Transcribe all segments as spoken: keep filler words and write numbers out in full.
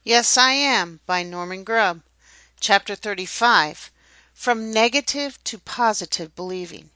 Yes, I Am by Norman Grubb. Chapter thirty-five. From Negative to Positive Believing.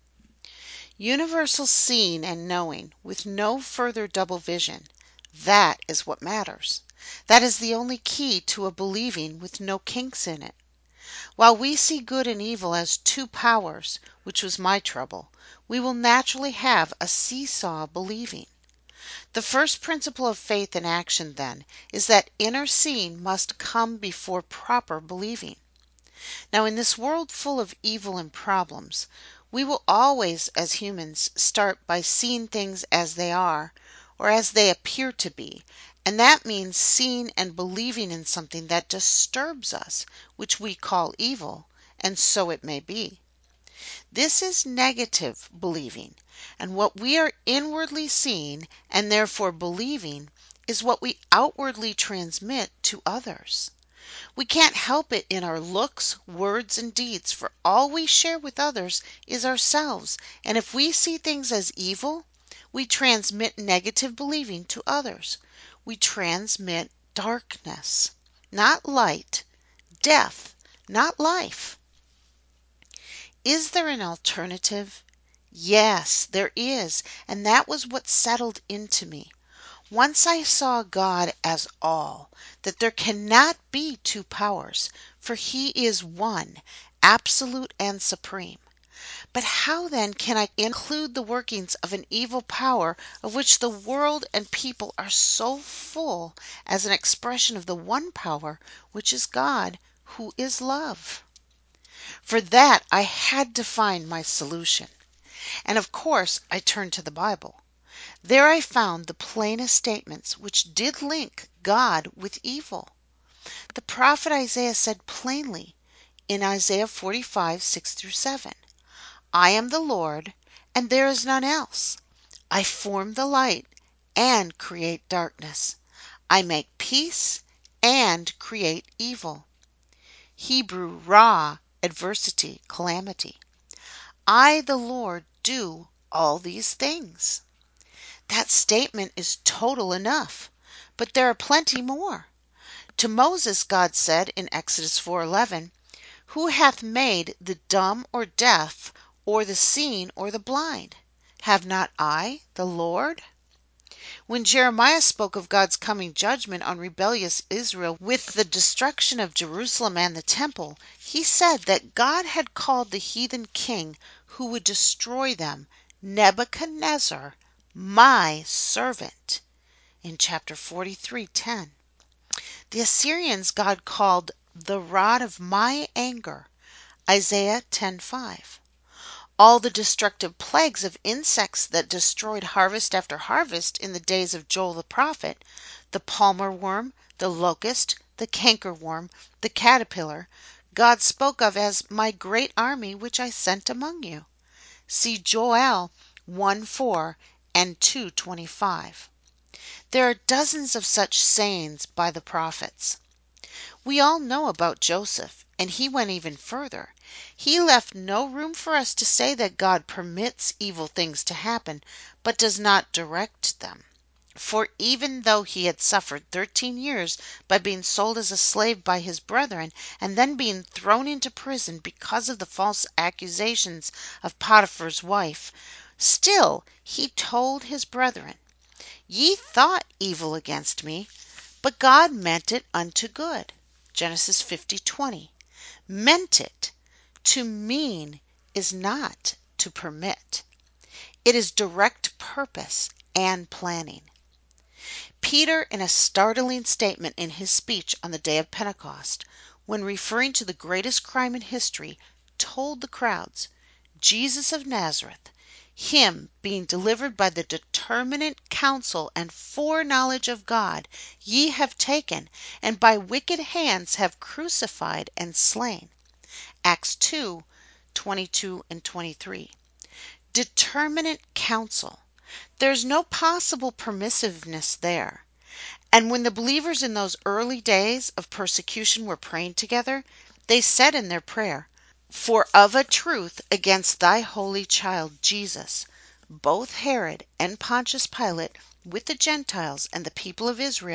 Universal seeing and knowing, with no further double vision. That is what matters. That is the only key to a believing with no kinks in it. While we see good and evil as two powers, which was my trouble, we will naturally have a seesaw believing. The first principle of faith in action, then, is that inner seeing must come before proper believing. Now, in this world full of evil and problems, we will always, as humans, start by seeing things as they are, or as they appear to be, and that means seeing and believing in something that disturbs us, which we call evil, and so it may be. This is negative believing, and what we are inwardly seeing and therefore believing is what we outwardly transmit to others. We can't help it in our looks, words, and deeds, for all we share with others is ourselves, and if we see things as evil, we transmit negative believing to others. We transmit darkness, not light, death, not life. Is there an alternative? Yes, there is, and that was what settled into me. Once I saw God as all, that there cannot be two powers, for He is one, absolute and supreme. But how then can I include the workings of an evil power of which the world and people are so full as an expression of the one power which is God, who is love? For that I had to find my solution. And of course I turned to the Bible. There I found the plainest statements which did link God with evil. The prophet Isaiah said plainly in Isaiah forty-five, six through seven, I am the Lord, and there is none else. I form the light and create darkness. I make peace and create evil. Hebrew Ra, adversity, calamity. I, the Lord, do all these things. That statement is total enough, but there are plenty more. To Moses God said in Exodus four eleven, Who hath made the dumb or deaf, or the seeing or the blind? Have not I, the Lord? When Jeremiah spoke of God's coming judgment on rebellious Israel with the destruction of Jerusalem and the temple, he said that God had called the heathen king who would destroy them Nebuchadnezzar, my servant, in chapter forty-three ten. The Assyrians God called the rod of my anger, Isaiah ten five. All the destructive plagues of insects that destroyed harvest after harvest in the days of Joel the prophet, the palmer worm, the locust, the cankerworm, the caterpillar, God spoke of as my great army which I sent among you. See Joel one four and two twenty-five. There are dozens of such sayings by the prophets. We all know about Joseph, and he went even further. He left no room for us to say that God permits evil things to happen, but does not direct them. For even though he had suffered thirteen years by being sold as a slave by his brethren, and then being thrown into prison because of the false accusations of Potiphar's wife, still he told his brethren, Ye thought evil against me, but God meant it unto good. Genesis fifty twenty. Meant it. To mean is not to permit. It is direct purpose and planning. Peter, in a startling statement in his speech on the day of Pentecost, when referring to the greatest crime in history, told the crowds, Jesus of Nazareth, him being delivered by the determinate counsel and foreknowledge of God, ye have taken, and by wicked hands have crucified and slain. Acts two twenty-two and twenty-three. Determinate counsel. There's no possible permissiveness there. And when the believers in those early days of persecution were praying together, they said in their prayer, For of a truth against thy holy child Jesus, both Herod and Pontius Pilate, with the Gentiles and the people of Israel,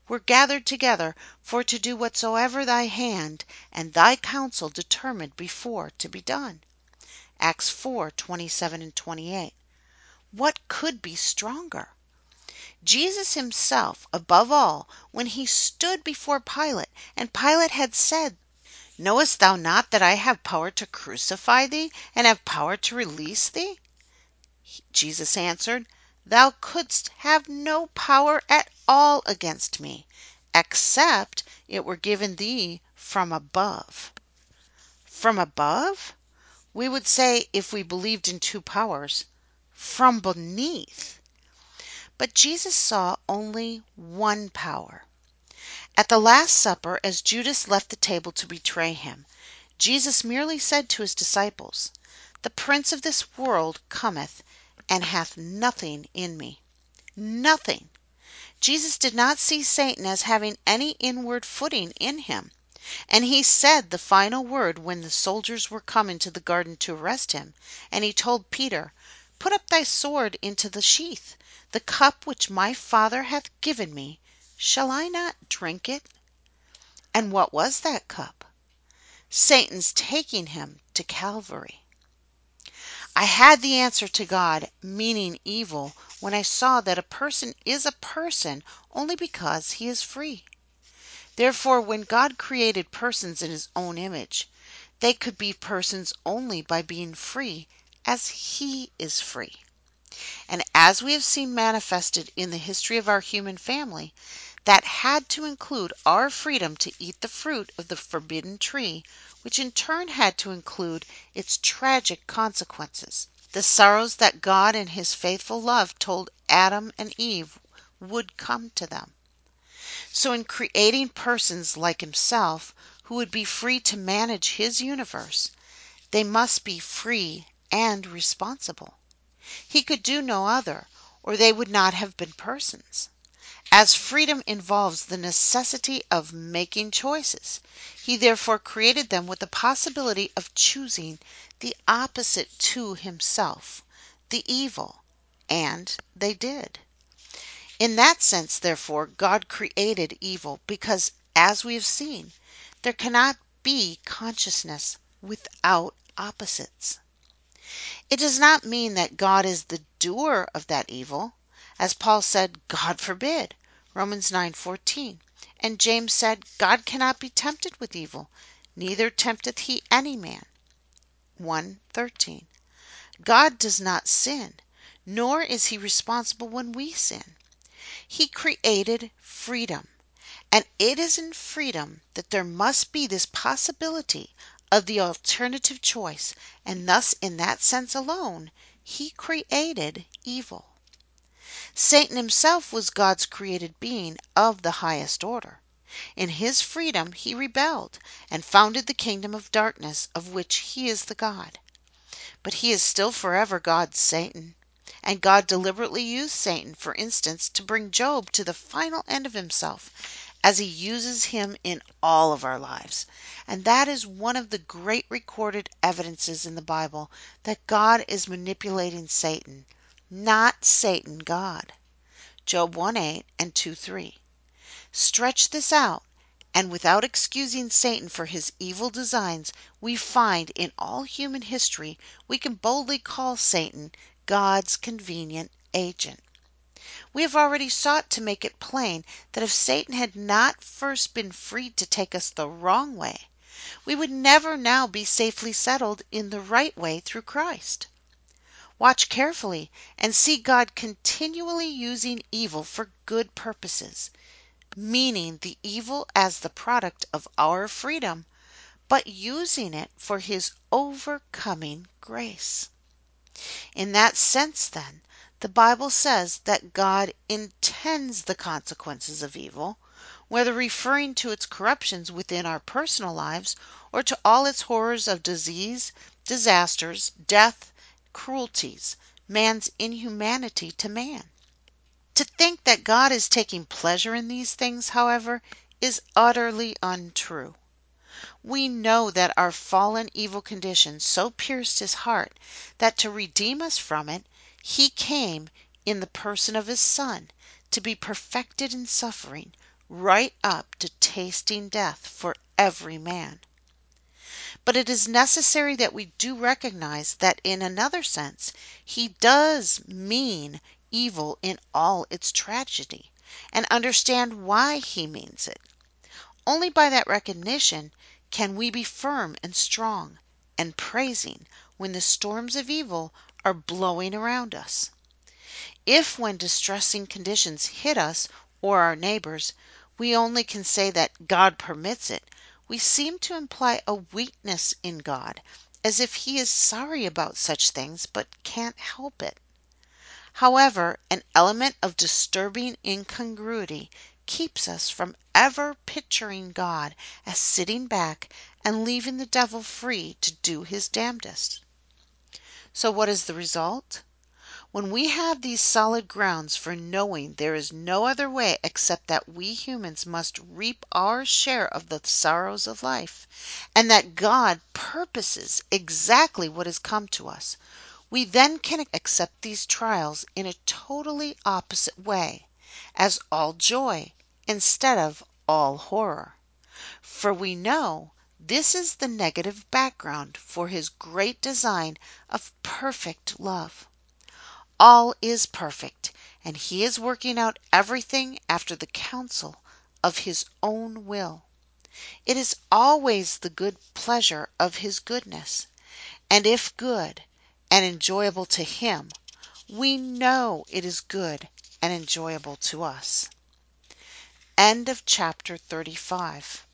were gathered together for to do whatsoever thy hand and thy counsel determined before to be done. Acts four twenty-seven and twenty-eight. What could be stronger? Jesus himself, above all, when he stood before Pilate, and Pilate had said, Knowest thou not that I have power to crucify thee, and have power to release thee? Jesus answered, Thou couldst have no power at all against me, except it were given thee from above. From above? We would say, if we believed in two powers, from beneath. But Jesus saw only one power. At the Last Supper, as Judas left the table to betray him, Jesus merely said to his disciples, The prince of this world cometh, and hath nothing in me. Nothing. Jesus did not see Satan as having any inward footing in him. And he said the final word when the soldiers were come into the garden to arrest him, and he told Peter, Put up thy sword into the sheath. The cup which my Father hath given me, shall I not drink it? And what was that cup? Satan's taking him to Calvary. I had the answer to God, meaning evil, when I saw that a person is a person only because he is free. Therefore, when God created persons in his own image, they could be persons only by being free, as he is free. And as we have seen manifested in the history of our human family, that had to include our freedom to eat the fruit of the forbidden tree, which in turn had to include its tragic consequences, the sorrows that God in his faithful love told Adam and Eve would come to them. So in creating persons like himself, who would be free to manage his universe, they must be free and responsible. He could do no other, or they would not have been persons. As freedom involves the necessity of making choices, he therefore created them with the possibility of choosing the opposite to himself, the evil, and they did. In that sense, therefore, God created evil, because, as we have seen, there cannot be consciousness without opposites. It does not mean that God is the doer of that evil. As Paul said, God forbid, Romans nine fourteen, and James said, God cannot be tempted with evil, neither tempteth he any man, one thirteen. God does not sin, nor is he responsible when we sin. He created freedom, and it is in freedom that there must be this possibility of the alternative choice, and thus in that sense alone, he created evil. Satan himself was God's created being of the highest order. In his freedom he rebelled, and founded the kingdom of darkness, of which he is the God. But he is still forever God's Satan. And God deliberately used Satan, for instance, to bring Job to the final end of himself, as he uses him in all of our lives. And that is one of the great recorded evidences in the Bible that God is manipulating Satan, not Satan God. Job one eight and two three. Stretch this out, and without excusing Satan for his evil designs, we find in all human history we can boldly call Satan God's convenient agent. We have already sought to make it plain that if Satan had not first been freed to take us the wrong way, we would never now be safely settled in the right way through Christ. Watch carefully and see God continually using evil for good purposes, meaning the evil as the product of our freedom, but using it for his overcoming grace. In that sense, then, the Bible says that God intends the consequences of evil, whether referring to its corruptions within our personal lives or to all its horrors of disease, disasters, death, cruelties, man's inhumanity to man. To think that God is taking pleasure in these things, however, is utterly untrue. We know that our fallen evil condition so pierced his heart that to redeem us from it, he came in the person of his Son to be perfected in suffering right up to tasting death for every man. But it is necessary that we do recognize that in another sense he does mean evil in all its tragedy, and understand why he means it. Only by that recognition can we be firm and strong and praising when the storms of evil are blowing around us. If when distressing conditions hit us or our neighbors, we only can say that God permits it, we seem to imply a weakness in God, as if he is sorry about such things but can't help it. However, an element of disturbing incongruity keeps us from ever picturing God as sitting back and leaving the devil free to do his damnedest. So what is the result? When we have these solid grounds for knowing there is no other way except that we humans must reap our share of the sorrows of life, and that God purposes exactly what has come to us, we then can accept these trials in a totally opposite way, as all joy instead of all horror. For we know this is the negative background for his great design of perfect love. All is perfect, and he is working out everything after the counsel of his own will. It is always the good pleasure of his goodness, and if good and enjoyable to him, we know it is good and enjoyable to us. End of chapter thirty-five.